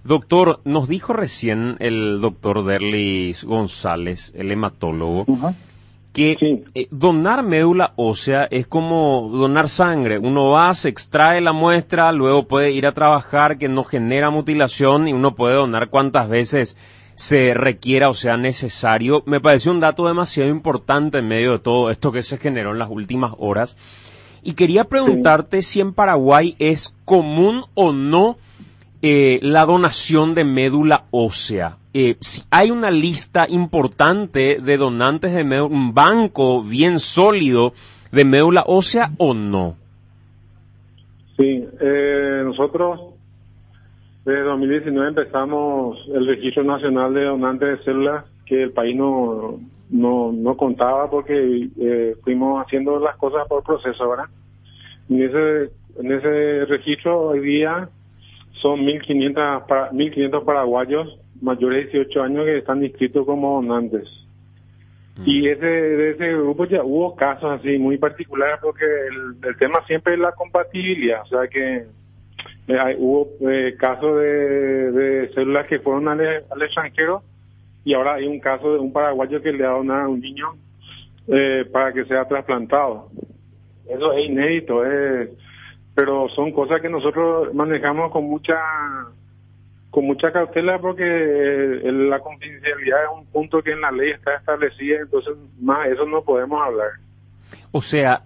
Doctor, nos dijo recién el doctor Derlis González, el hematólogo, Ajá. que Sí. donar médula ósea es como donar sangre. Uno va, se extrae la muestra, luego puede ir a trabajar, que no genera mutilación y uno puede donar cuantas veces se requiera o sea necesario. Me pareció un dato demasiado importante en medio de todo esto que se generó en las últimas horas. Y quería preguntarte si en Paraguay es común o no la donación de médula ósea. Si hay una lista importante de donantes de médula, un banco bien sólido de médula ósea o no. Sí, nosotros desde 2019 empezamos el Registro Nacional de Donantes de Células, que el país no contaba porque fuimos haciendo las cosas por proceso, ¿verdad? En ese registro hoy día son 1.500 paraguayos mayores de 18 años que están inscritos como donantes. Y de ese grupo ya hubo casos así muy particulares porque el tema siempre es la compatibilidad, o sea que hubo casos de células que fueron al extranjero y ahora hay un caso de un paraguayo que le ha donado a un niño para que sea trasplantado. Eso es inédito, pero son cosas que nosotros manejamos con mucha cautela porque la confidencialidad es un punto que en la ley está establecida, entonces más eso no podemos hablar. O sea,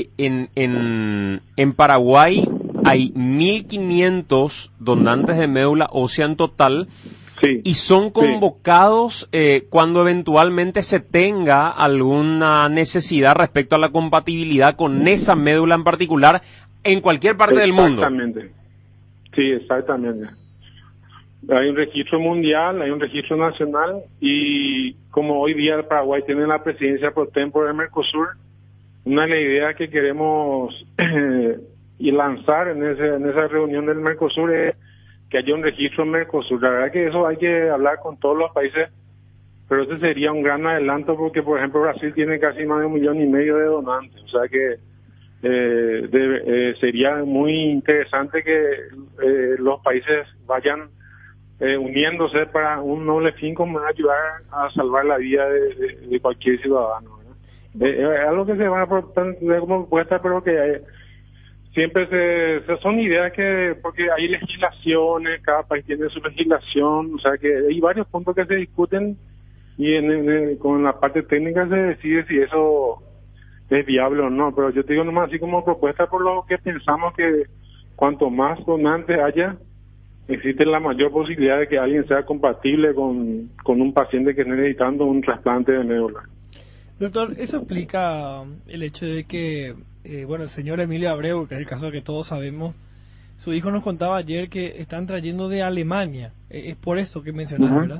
en Paraguay hay 1.500 donantes de médula ósea en total. Sí, y son convocados cuando eventualmente se tenga alguna necesidad respecto a la compatibilidad con esa médula en particular en cualquier parte del mundo. Exactamente. Sí, exactamente. Hay un registro mundial, hay un registro nacional y como hoy día el Paraguay tiene la presidencia pro tempore del Mercosur, una de las ideas que queremos y lanzar en esa reunión del Mercosur es que haya un registro en Mercosur. La verdad que eso hay que hablar con todos los países, pero ese sería un gran adelanto porque, por ejemplo, Brasil tiene casi más de 1,5 millones de donantes, o sea que sería muy interesante que los países vayan uniéndose para un noble fin como ayudar a salvar la vida de cualquier ciudadano, ¿verdad? Es algo que se va a tener como propuesta, pero que siempre son ideas porque hay legislaciones, cada país tiene su legislación, o sea que hay varios puntos que se discuten y con la parte técnica se decide si eso es viable o no, pero yo te digo nomás así como propuesta por lo que pensamos que cuanto más donantes haya, existe la mayor posibilidad de que alguien sea compatible con un paciente que esté necesitando un trasplante de médula. Doctor, eso explica el hecho de que, el señor Emilio Abreu, que es el caso que todos sabemos, su hijo nos contaba ayer que están trayendo de Alemania. Es por esto que mencionaba, ¿verdad?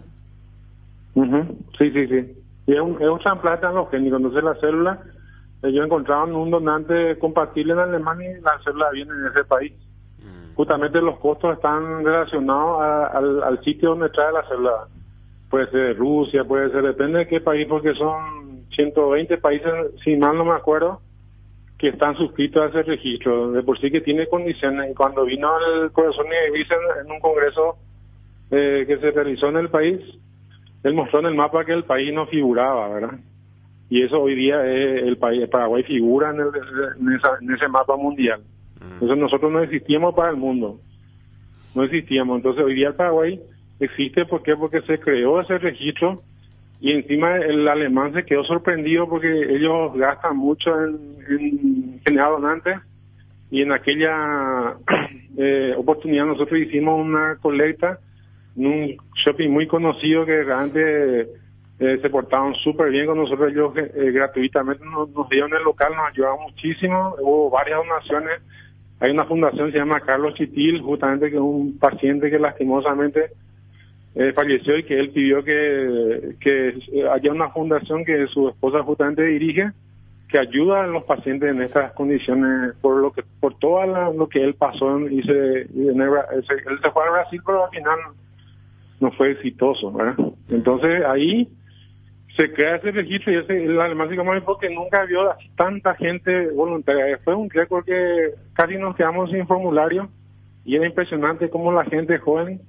Sí. Y es un trasplante halogénico, entonces la célula, ellos encontraron un donante compatible en Alemania y la célula viene de ese país. Justamente los costos están relacionados al sitio donde trae la célula. Puede ser de Rusia, puede ser, depende de qué país, porque son 120 países, si mal no me acuerdo, que están suscritos a ese registro. De por sí que tiene condiciones. Y cuando vino el profesor Nieves en un congreso que se realizó en el país, él mostró en el mapa que el país no figuraba, ¿verdad? Y eso hoy día el Paraguay figura en ese mapa mundial. Entonces nosotros no existíamos para el mundo. No existíamos. Entonces hoy día el Paraguay existe, ¿por qué? Porque se creó ese registro y encima el alemán se quedó sorprendido porque ellos gastan mucho en generar donantes y en aquella oportunidad nosotros hicimos una colecta en un shopping muy conocido que realmente se portaron súper bien con nosotros. Ellos gratuitamente nos dieron el local, nos ayudaron muchísimo, hubo varias donaciones. Hay una fundación que se llama Carlos Chitil, justamente que es un paciente que lastimosamente falleció y que él pidió que haya una fundación que su esposa justamente dirige, que ayuda a los pacientes en estas condiciones por todo lo que él pasó y él se fue a Brasil, pero al final no fue exitoso, ¿verdad? Entonces ahí se crea ese registro y el alemán porque nunca vio así tanta gente voluntaria. Fue un récord que casi nos quedamos sin formulario y era impresionante cómo la gente joven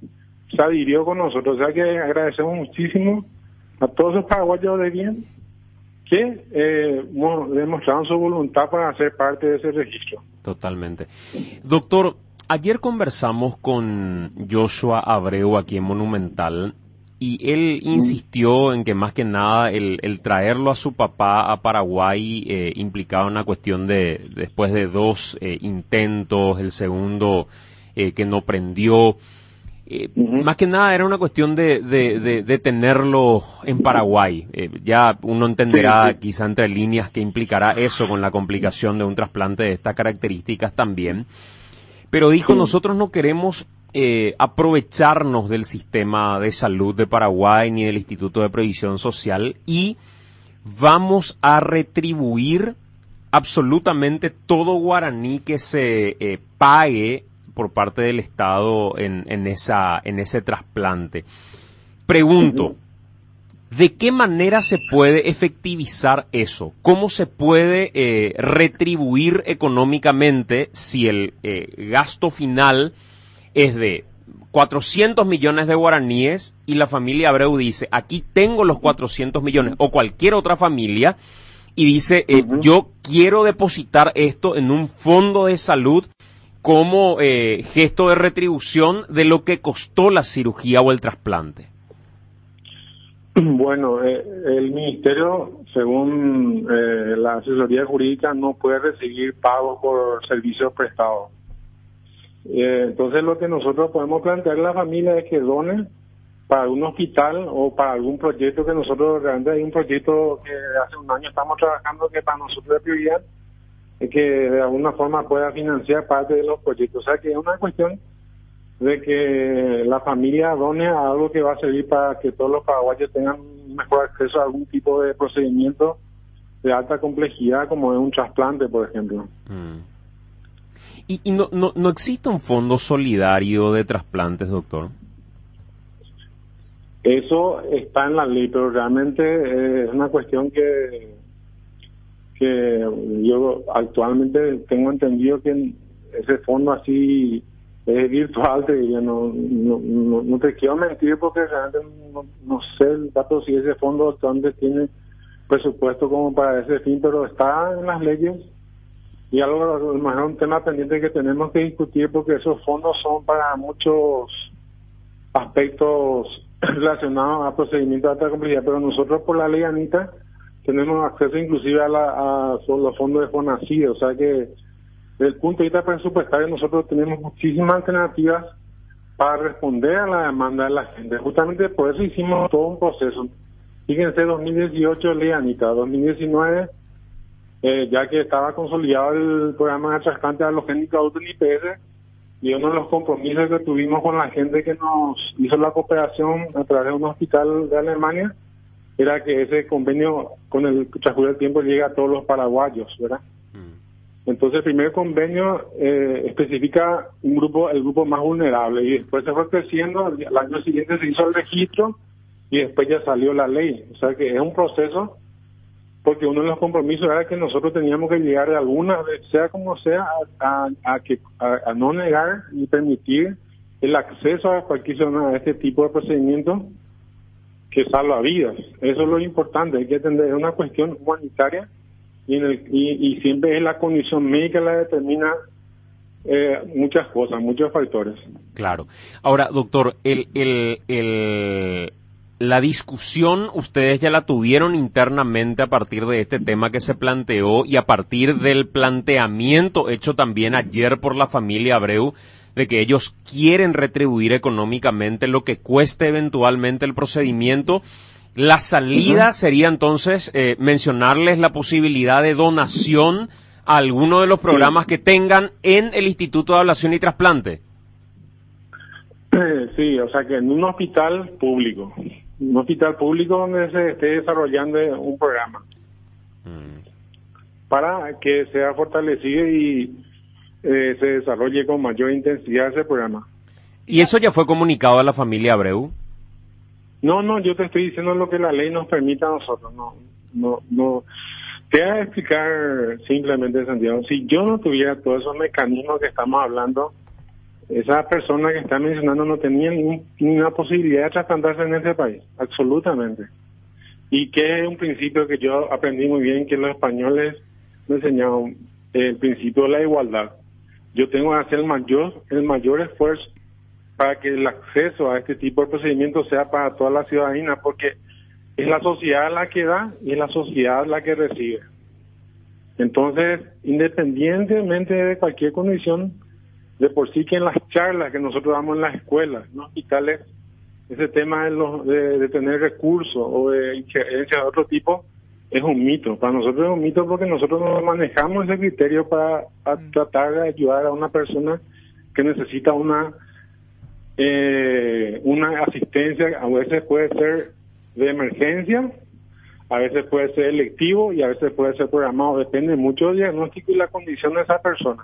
se adhirió con nosotros. O sea que agradecemos muchísimo a todos los paraguayos de bien que demostraron su voluntad para ser parte de ese registro. Totalmente. Doctor, ayer conversamos con Joshua Abreu aquí en Monumental y él insistió en que más que nada el traerlo a su papá a Paraguay implicaba una cuestión de, después de 2 intentos, el segundo que no prendió, más que nada era una cuestión de tenerlo en Paraguay. Ya uno entenderá quizá entre líneas que implicará eso con la complicación de un trasplante de estas características también. Pero dijo, nosotros no queremos aprovecharnos del sistema de salud de Paraguay ni del Instituto de Previsión Social y vamos a retribuir absolutamente todo guaraní que se pague por parte del Estado en ese trasplante. Pregunto, ¿de qué manera se puede efectivizar eso? ¿Cómo se puede retribuir económicamente si el gasto final es de 400 millones de guaraníes y la familia Abreu dice, aquí tengo los 400 millones, o cualquier otra familia, y dice, yo quiero depositar esto en un fondo de salud como gesto de retribución de lo que costó la cirugía o el trasplante? Bueno, el ministerio, según la asesoría jurídica, no puede recibir pago por servicios prestados. Entonces, lo que nosotros podemos plantear a la familia es que donen para algún hospital o para algún proyecto que nosotros, realmente hay un proyecto que hace un año estamos trabajando que para nosotros es prioridad, que de alguna forma pueda financiar parte de los proyectos. O sea, que es una cuestión de que la familia done a algo que va a servir para que todos los paraguayos tengan mejor acceso a algún tipo de procedimiento de alta complejidad, como es un trasplante, por ejemplo. ¿Y no existe un fondo solidario de trasplantes, doctor? Eso está en la ley, pero realmente es una cuestión que yo actualmente tengo entendido que ese fondo así es virtual, te diría, no te quiero mentir porque realmente no sé el dato si ese fondo actualmente tiene presupuesto como para ese fin, pero está en las leyes y algo más un tema pendiente que tenemos que discutir porque esos fondos son para muchos aspectos relacionados a procedimientos de alta complejidad, pero nosotros por la ley ANITA tenemos acceso inclusive a los fondos de FONACIDE, o sea que desde el punto de vista presupuestario nosotros tenemos muchísimas alternativas para responder a la demanda de la gente. Justamente por eso hicimos todo un proceso. Fíjense, 2018 ley ANITA, 2019 ya que estaba consolidado el programa de trasplante alogénico adulto en IPS, y uno de los compromisos que tuvimos con la gente que nos hizo la cooperación a través de un hospital de Alemania era que ese convenio con el transcurso del tiempo llegue a todos los paraguayos, ¿verdad? Entonces el primer convenio especifica el grupo más vulnerable, y después se fue creciendo. Al año siguiente se hizo el registro y después ya salió la ley. O sea que es un proceso, porque uno de los compromisos era que nosotros teníamos que llegar de alguna vez, sea como sea, a no negar ni permitir el acceso a cualquier zona a este tipo de procedimientos que salva vidas. Eso es lo importante, hay que entender, es una cuestión humanitaria y siempre es la condición médica la que determina muchas cosas, muchos factores. Claro. Ahora, doctor, la discusión ustedes ya la tuvieron internamente a partir de este tema que se planteó y a partir del planteamiento hecho también ayer por la familia Abreu de que ellos quieren retribuir económicamente lo que cueste eventualmente el procedimiento. La salida sería entonces mencionarles la posibilidad de donación a alguno de los programas que tengan en el Instituto de Ablación y Trasplante. Sí, o sea que en un hospital público donde se esté desarrollando un programa para que sea fortalecido y se desarrolle con mayor intensidad ese programa. ¿Y eso ya fue comunicado a la familia Abreu? No, yo te estoy diciendo lo que la ley nos permite a nosotros. No. Te voy a explicar simplemente, Santiago. Si yo no tuviera todos esos mecanismos que estamos hablando, esa persona que está mencionando no tenía ninguna posibilidad de trasplantarse en ese país, absolutamente. Y que es un principio que yo aprendí muy bien, que los españoles me enseñaron, el principio de la igualdad. Yo tengo que hacer el mayor esfuerzo para que el acceso a este tipo de procedimientos sea para toda la ciudadanía, porque es la sociedad la que da y es la sociedad la que recibe. Entonces, independientemente de cualquier condición, de por sí que en las charlas que nosotros damos en las escuelas, en los hospitales, ese tema de tener recursos o de injerencia de otro tipo es un mito. Para nosotros es un mito porque nosotros no manejamos ese criterio para tratar de ayudar a una persona que necesita una asistencia. A veces puede ser de emergencia, a veces puede ser electivo y a veces puede ser programado. Depende mucho del diagnóstico y la condición de esa persona.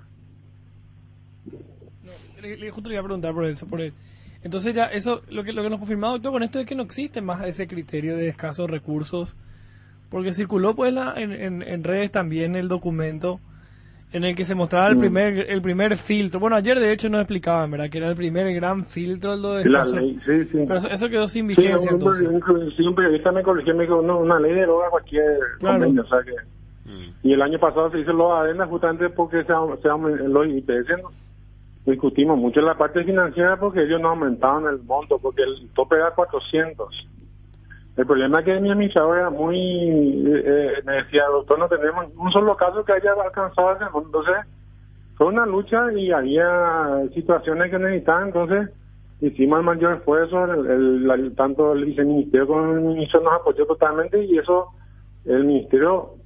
Justo le iba a preguntar por eso. Entonces ya eso, lo que nos confirmado, doctor, con esto es que no existe más ese criterio de escasos recursos, porque circuló pues en redes también el documento en el que se mostraba el primer filtro. Bueno, ayer de hecho nos explicaban, ¿verdad? Que era el primer gran filtro lo de escasos. Sí. Pero eso quedó sin vigencia, entonces. Sí, un periodista me corrigió, me dijo, no, una ley deroga cualquier convenio, o sea que... Y el año pasado se hizo los adendas justamente porque los IPS, ¿no? Discutimos mucho en la parte financiera porque ellos no aumentaban el monto, porque el tope era 400. El problema es que mi administrador era me decía, doctor, no tenemos un solo caso que haya alcanzado ese monto. Entonces, fue una lucha y había situaciones que necesitaban, entonces hicimos el mayor esfuerzo, tanto el viceministerio como el ministro nos apoyó totalmente y eso, el ministerio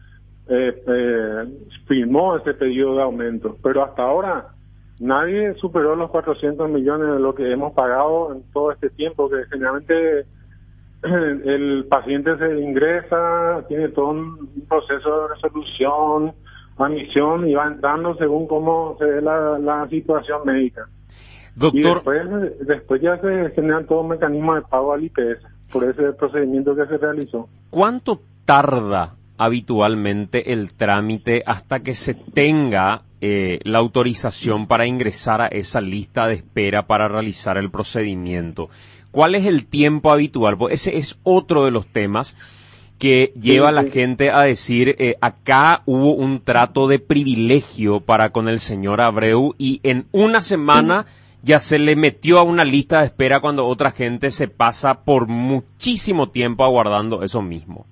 firmó ese pedido de aumento, pero hasta ahora nadie superó los 400 millones de lo que hemos pagado en todo este tiempo, que generalmente el paciente se ingresa, tiene todo un proceso de resolución, admisión y va entrando según cómo se ve la situación médica. Doctor, y después ya se generan todo un mecanismo de pago al IPS por ese procedimiento que se realizó. ¿Cuánto tarda habitualmente el trámite hasta que se tenga la autorización para ingresar a esa lista de espera para realizar el procedimiento? ¿Cuál es el tiempo habitual? Pues ese es otro de los temas que lleva a la gente a decir, acá hubo un trato de privilegio para con el señor Abreu y en una semana ya se le metió a una lista de espera cuando otra gente se pasa por muchísimo tiempo aguardando eso mismo.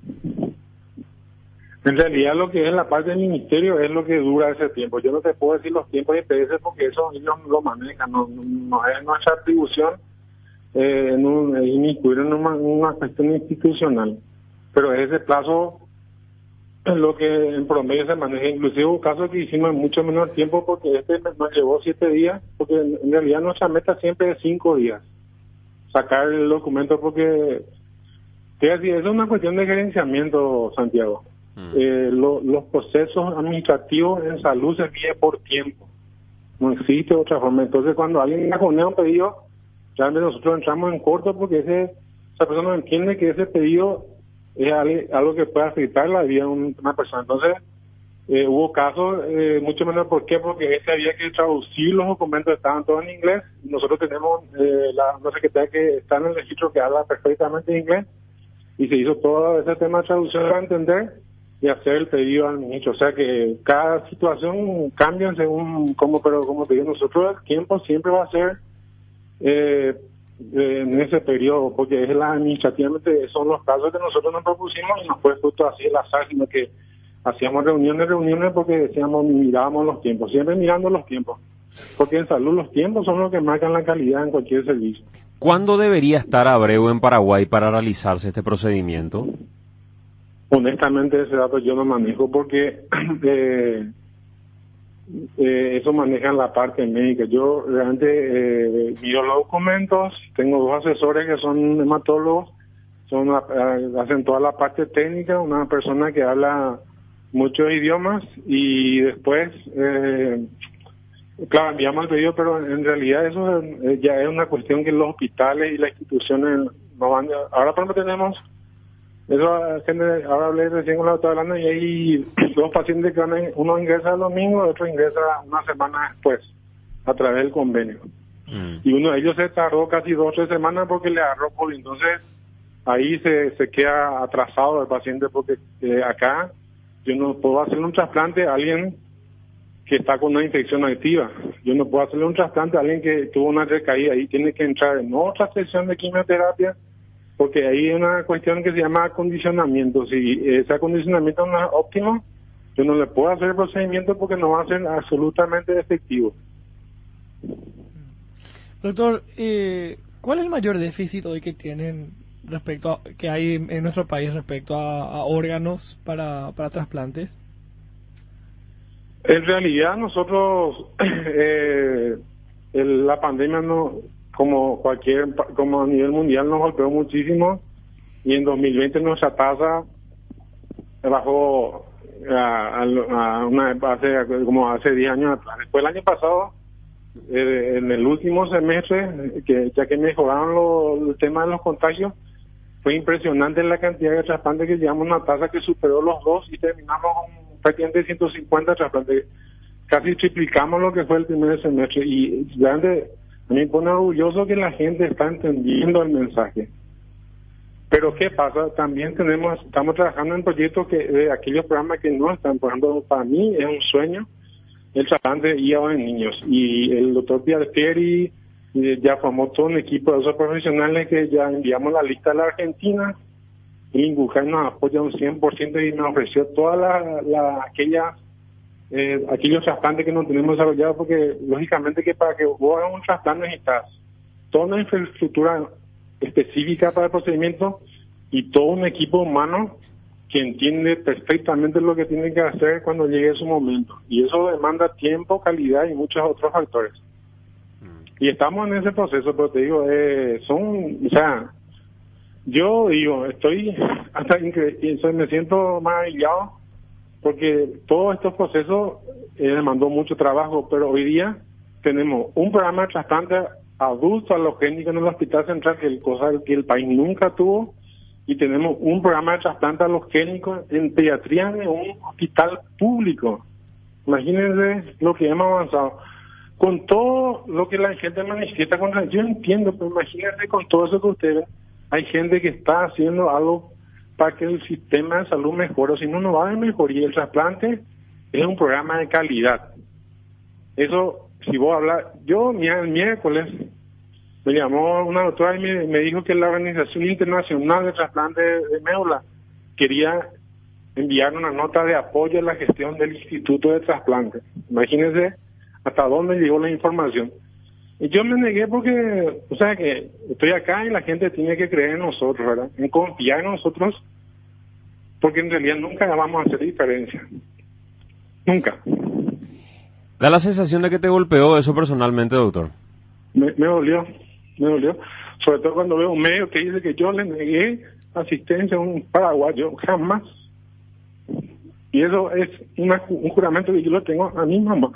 En realidad lo que es la parte del ministerio es lo que dura ese tiempo. Yo no te puedo decir los tiempos de IPS porque eso ellos lo manejan, no es nuestra atribución inmiscuir en una cuestión institucional. Pero ese plazo es lo que en promedio se maneja. Inclusive hubo casos que hicimos en mucho menor tiempo porque nos llevó 7 días, porque en realidad nuestra meta siempre es 5 días. Sacar el documento porque es una cuestión de gerenciamiento, Santiago. Los procesos administrativos en salud se miden por tiempo. No existe otra forma. Entonces, cuando alguien cajonea un pedido, realmente nosotros entramos en corto porque esa persona no entiende que ese pedido es algo que puede afectar la vida de una persona. Entonces, hubo casos mucho menos. ¿Por qué? Porque había que traducir los documentos, estaban todos en inglés. Nosotros tenemos la secretaria que está en el registro que habla perfectamente inglés y se hizo todo ese tema de traducción para entender y hacer el pedido al ministro. O sea que cada situación cambia según pero como te digo, nosotros el tiempo siempre va a ser en ese periodo, porque es administrativamente son los casos que nosotros nos propusimos y no fue justo así el azar, sino que hacíamos reuniones porque decíamos, mirábamos los tiempos, siempre mirando los tiempos, porque en salud los tiempos son los que marcan la calidad en cualquier servicio. ¿Cuándo debería estar Abreu en Paraguay para realizarse este procedimiento? Honestamente ese dato yo no manejo porque eso maneja la parte médica. Yo realmente miro los documentos, tengo 2 asesores que son hematólogos, hacen toda la parte técnica, una persona que habla muchos idiomas y después, claro, enviamos el pedido, pero en realidad eso ya es una cuestión que los hospitales y las instituciones no van. Ahora por ejemplo tenemos ahora hablé recién con la doctora hablando y hay 2 pacientes que uno ingresa el domingo y otro ingresa una semana después a través del convenio. Y uno de ellos se tardó casi 2 o 3 semanas porque le agarró COVID. Entonces, ahí se queda atrasado el paciente porque acá yo no puedo hacerle un trasplante a alguien que está con una infección activa. Yo no puedo hacerle un trasplante a alguien que tuvo una recaída. Ahí tiene que entrar en otra sesión de quimioterapia porque ahí hay una cuestión que se llama acondicionamiento. Si ese acondicionamiento no es óptimo, yo no le puedo hacer el procedimiento porque no va a ser absolutamente efectivo. Doctor, ¿cuál es el mayor déficit hoy que tienen que hay en nuestro país respecto a órganos para trasplantes? En realidad nosotros la pandemia como a nivel mundial nos golpeó muchísimo y en 2020 nuestra tasa bajó a una como hace 10 años atrás. Después el año pasado, en el último semestre, ya que mejoraron el tema de los contagios, fue impresionante la cantidad de trasplantes que llevamos, una tasa que superó los 2 y terminamos con prácticamente 150 trasplantes. Casi triplicamos lo que fue el primer semestre y realmente a mí me pone orgulloso que la gente está entendiendo el mensaje. Pero ¿qué pasa? También estamos trabajando en proyectos de aquellos programas que no están. Por ejemplo, para mí es un sueño el trasplante de hígado en niños. Y el doctor Pialpieri ya formó todo un equipo de esos profesionales que ya enviamos la lista a la Argentina. Y Inguja nos apoya un 100% y nos ofreció todas aquellos trasplantes que no tenemos desarrollados, porque lógicamente que para que vos hagas un trasplante necesitas toda una infraestructura específica para el procedimiento y todo un equipo humano que entiende perfectamente lo que tiene que hacer cuando llegue su momento. Y eso demanda tiempo, calidad y muchos otros factores. Y estamos en ese proceso, pero te digo, yo digo, estoy me siento maravillado porque todos estos procesos demandó mucho trabajo, pero hoy día tenemos un programa de trasplante adulto alogénico en el Hospital Central, cosa que el país nunca tuvo, y tenemos un programa de trasplante alogénico en pediatría en un hospital público. Imagínense lo que hemos avanzado. Con todo lo que la gente manifiesta contra, yo entiendo, pero imagínense con todo eso que ustedes ven, hay gente que está haciendo algo para que el sistema de salud mejore, si no, no va a mejorar. Y el trasplante es un programa de calidad. Eso, si vos hablas, yo el miércoles me llamó una doctora y me dijo que la Organización Internacional de Trasplante de Médula quería enviar una nota de apoyo a la gestión del Instituto de Trasplante. Imagínense hasta dónde llegó la información. Y yo me negué porque, que estoy acá y la gente tiene que creer en nosotros, ¿verdad? En confiar en nosotros, porque en realidad nunca vamos a hacer diferencia. Nunca. Da la sensación de que te golpeó eso personalmente, doctor. Me dolió. Sobre todo cuando veo un medio que dice que yo le negué asistencia a un paraguayo, jamás. Y eso es un juramento que yo lo tengo a mi mamá.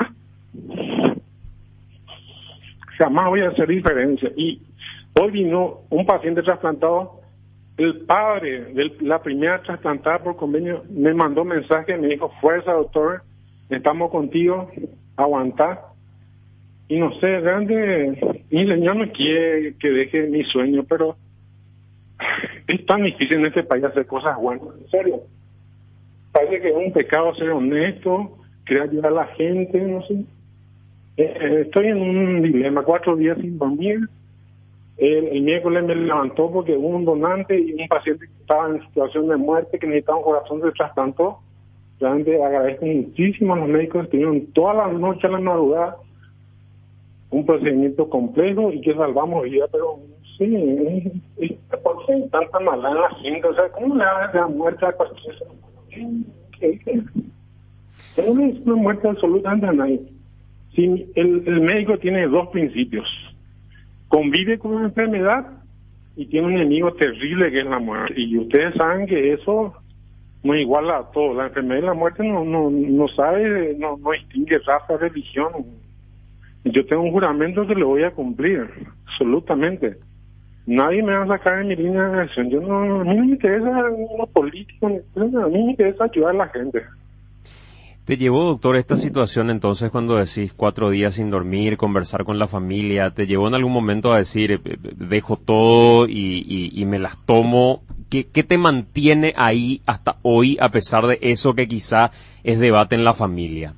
Jamás voy a hacer diferencia. Y hoy vino un paciente trasplantado, el padre de la primera trasplantada por convenio me mandó mensaje, me dijo: fuerza, doctor, estamos contigo, aguantar. Y no sé, realmente mi señor no quiere que deje mi sueño, pero es tan difícil en este país hacer cosas buenas, en serio. Parece que es un pecado ser honesto, querer ayudar a la gente, no sé. Estoy en un dilema, 4 días sin dormir. El miércoles me levantó porque hubo un donante y un paciente que estaba en situación de muerte, que necesitaba un corazón, se trasplantó. Realmente agradezco muchísimo a los médicos que estuvieron toda la noche a la madrugada, un procedimiento complejo y que salvamos vidas, pero sí, ¿por qué tanta maldad en la gente? ¿Cómo le va a dar muerte a cualquier ser humano? No es una muerte absolutamente a nadie. Si el médico tiene 2 principios: convive con una enfermedad y tiene un enemigo terrible que es la muerte. Y ustedes saben que eso no iguala a todo. La enfermedad y la muerte no sabe, no distingue raza, religión. Yo tengo un juramento que lo voy a cumplir, absolutamente. Nadie me va a sacar de mi línea de acción. A mí no me interesa lo político, a mí me interesa ayudar a la gente. ¿Te llevó, doctor, esta situación entonces cuando decís 4 días sin dormir, conversar con la familia, te llevó en algún momento a decir, dejo todo y me las tomo? ¿Qué te mantiene ahí hasta hoy a pesar de eso que quizá es debate en la familia?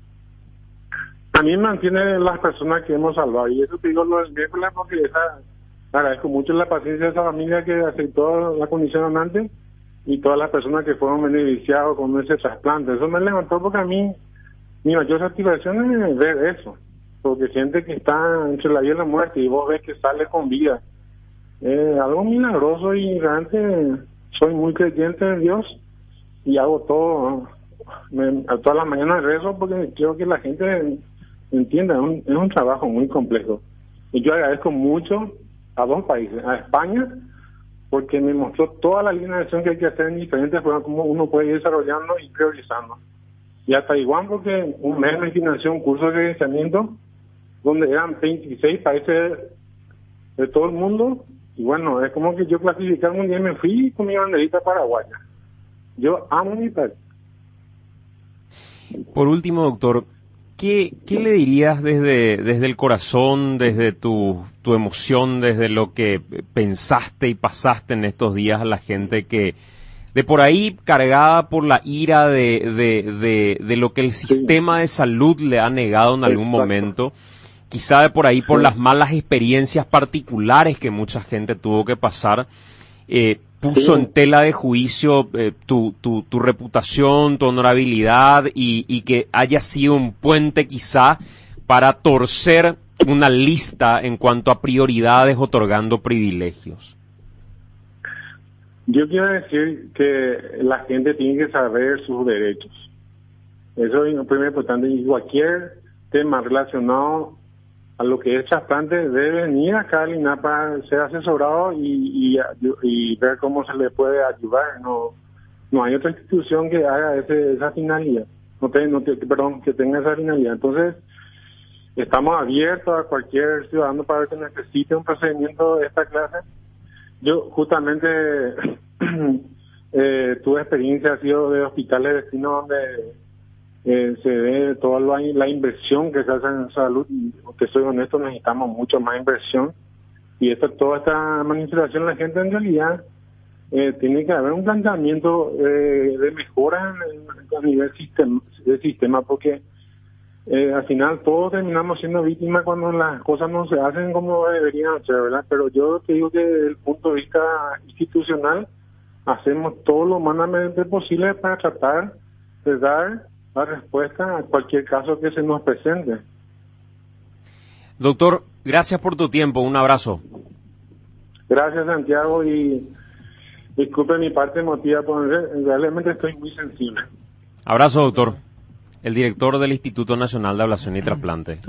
A mí me mantiene las personas que hemos salvado, y eso te digo lo del miércoles porque agradezco mucho la paciencia de esa familia que aceptó la condición donante y todas las personas que fueron beneficiados con ese trasplante. Eso me levantó porque a mí mi mayor satisfacción es ver eso, porque gente que está entre la vida y la muerte y vos ves que sale con vida, algo milagroso, y realmente soy muy creyente en Dios y hago todo, a todas las mañanas rezo porque quiero que la gente entienda, es un trabajo muy complejo. Y yo agradezco mucho a 2 países, a España, porque me mostró toda la línea de acción que hay que hacer en diferentes formas, como uno puede ir desarrollando y priorizando. Y a Taiwán, porque un mes me financió un curso de credenciamiento donde eran 26 países de todo el mundo, y bueno, es como que yo clasificaba un día y me fui con mi banderita paraguaya. Yo amo mi país. Por último, doctor, ¿qué le dirías desde el corazón, desde tu emoción, desde lo que pensaste y pasaste en estos días a la gente que de por ahí cargada por la ira de lo que el sistema de salud le ha negado en algún momento, quizá de por ahí por las malas experiencias particulares que mucha gente tuvo que pasar, puso en tela de juicio tu reputación, tu honorabilidad y que haya sido un puente quizá para torcer una lista en cuanto a prioridades otorgando privilegios? Yo quiero decir que la gente tiene que saber sus derechos. Eso es lo primero importante, y cualquier tema relacionado a lo que es trasplante debe venir acá al INAH para ser asesorado y ver cómo se le puede ayudar. No hay otra institución que haga esa finalidad, que tenga esa finalidad. Entonces, estamos abiertos a cualquier ciudadano para que necesite un procedimiento de esta clase. Yo justamente tuve experiencia, ha sido de hospitales de destino donde se ve toda la inversión que se hace en salud, y que soy honesto, necesitamos mucho más inversión, y toda esta manipulación, la gente en realidad tiene que haber un planteamiento de mejora a nivel del sistema, porque al final todos terminamos siendo víctimas cuando las cosas no se hacen como deberían ser, ¿verdad? Pero yo te digo que desde el punto de vista institucional hacemos todo lo humanamente posible para tratar de dar la respuesta a cualquier caso que se nos presente. Doctor, gracias por tu tiempo, un abrazo. Gracias, Santiago, y disculpe mi parte emotiva, porque realmente estoy muy sensible. Abrazo, doctor. El director del Instituto Nacional de Ablación y Trasplante.